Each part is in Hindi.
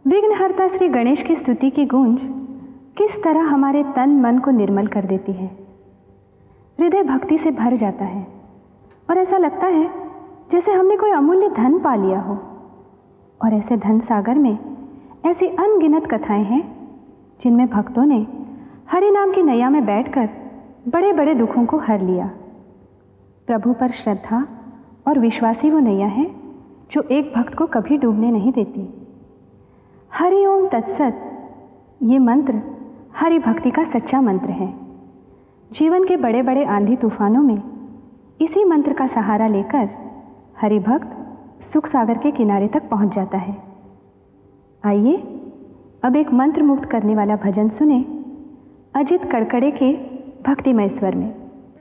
विघ्नहर्ता श्री गणेश की स्तुति की गूंज किस तरह हमारे तन मन को निर्मल कर देती है। हृदय भक्ति से भर जाता है और ऐसा लगता है जैसे हमने कोई अमूल्य धन पा लिया हो। और ऐसे धन सागर में ऐसी अनगिनत कथाएं हैं जिनमें भक्तों ने हरि नाम की नैया में बैठकर बड़े बड़े दुखों को हर लिया। प्रभु पर श्रद्धा और विश्वासी वो नैया है जो एक भक्त को कभी डूबने नहीं देती। हरि ओम तत्सत ये मंत्र हरि भक्ति का सच्चा मंत्र है। जीवन के बड़े बड़े आंधी तूफानों में इसी मंत्र का सहारा लेकर हरि भक्त सुख सागर के किनारे तक पहुंच जाता है। आइए अब एक मंत्र मुक्त करने वाला भजन सुने अजित कड़कड़े के भक्तिमय स्वर में।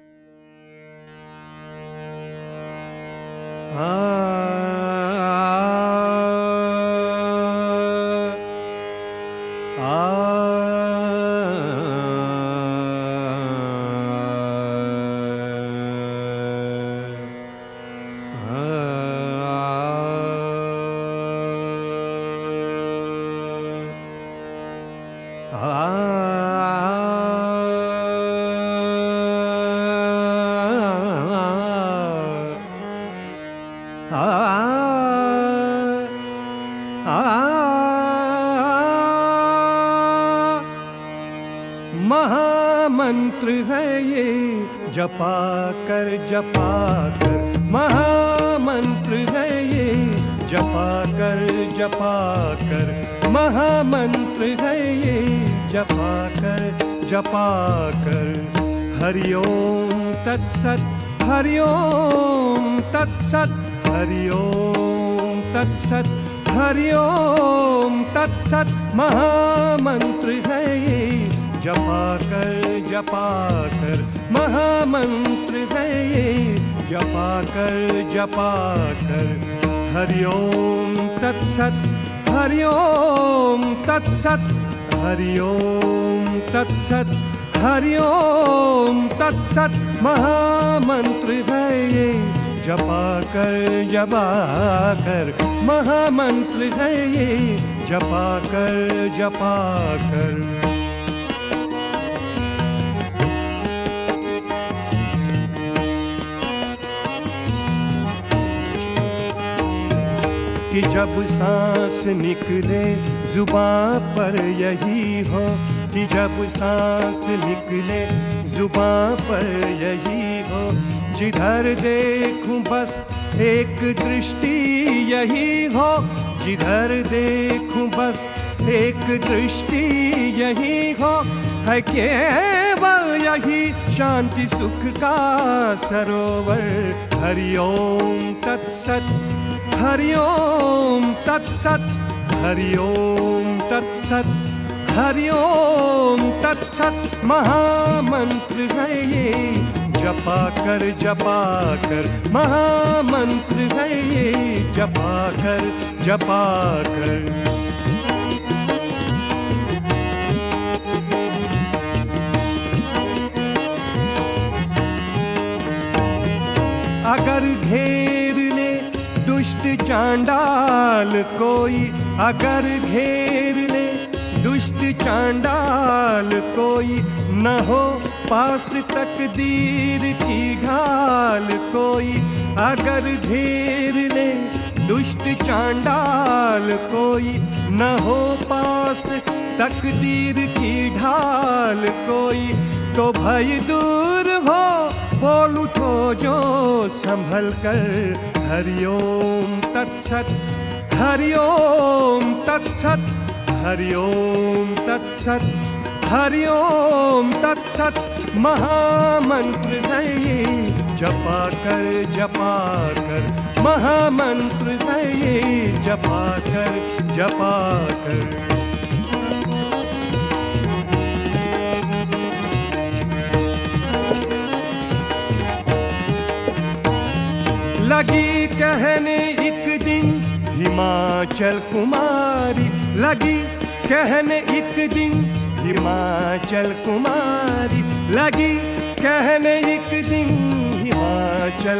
महामंत्र है ये जपा कर महामंत्र है ये जपा कर महामंत्र है ये जपा कर हरि ओम तत्सत हरि ओम तत्सत हरि ओम तत्सत हरि ओम तत्सत महामंत्र है ये जपा कर महामंत्र है ये जपा कर हरि ओम तत्सत हरि ओम तत्सत हरि ओम तत्सत हरि ओम तत्सत महामंत्र है ये जपा कर महामंत्र है ये जपा कर कि जब सांस निकले जुबां पर यही हो, कि जब सांस निकले जुबां पर यही हो, जिधर देखूं बस एक दृष्टि यही हो, जिधर देखूं बस एक दृष्टि यही हो, है केवल यही शांति सुख का सरोवर। हरि ओम तत्सत हरि ओम तत्सत हरि ओम तत्सत हरि ओम तत्सत महामंत्र है ये जपा कर महामंत्र है ये जपा कर अगर घेर ले दुष्ट चांडाल कोई, अगर घेर ले दुष्ट चांडाल कोई, न हो पास तकदीर की ढाल कोई, अगर घेर ले दुष्ट चांडाल कोई, न हो पास तकदीर की ढाल कोई, तो भय दूर हो बोल उठो जो संभल कर। हरि ओम तत्सत हरि ओम तत्सत हरि ओम तत्सत हरि ओम तत्सत महामंत्र है ये जपा कर महामंत्र है ये जपा कर लगी कहने एक दिन हिमाचल कुमारी, लगी कहने एक दिन हिमाचल कुमारी, लगी कहने एक दिन हिमाचल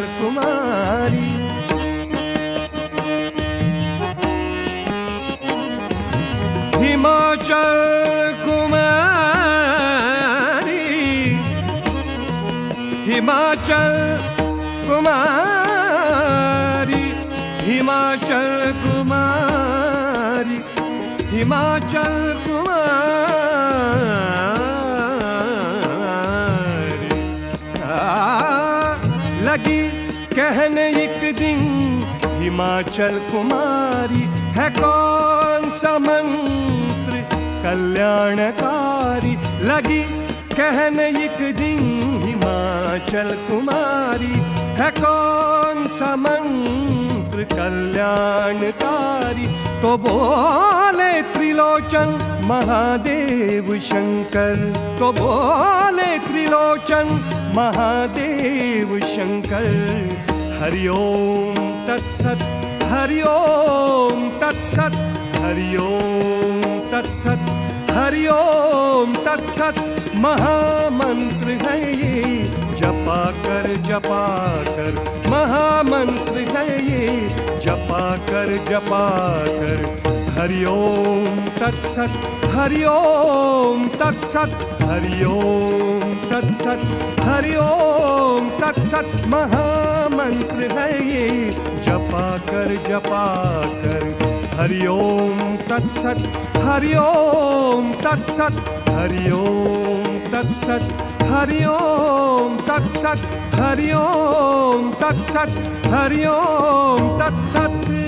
कुमारी। हिमाचल कुमारी, हिमाचल कुमारी, हिमाचल कुमारी, हिमाचल कुमारी। लगी कहने एक दिन हिमाचल कुमारी है कौन सा मंत्र कल्याणकारी। लगी कहने एक दिन हिमाचल कुमारी है कौन सा मंत्र कल्याणकारी। तो बोले त्रिलोचन महादेव शंकर, तो बोले त्रिलोचन महादेव शंकर। हरि ओम तत्सत, हरि ओम तत्सत, हरि ओम तत्सत, हरि ओम तत्सत। महामंत्र है ये जपा कर महामंत्र है ये जपा कर। हरि ओम तत्सत, हरि ओम तत्सत, हरि ओम तत्सत, हरि ओम तत्सत। महामंत्र है ये जपा कर। हरि ओम तत्सत, हरि ओम तत्सत, हरि ओम तत्सत, हरि ओम तत्सत, हरि ओम तत्सत, हरि ओम तत्सत।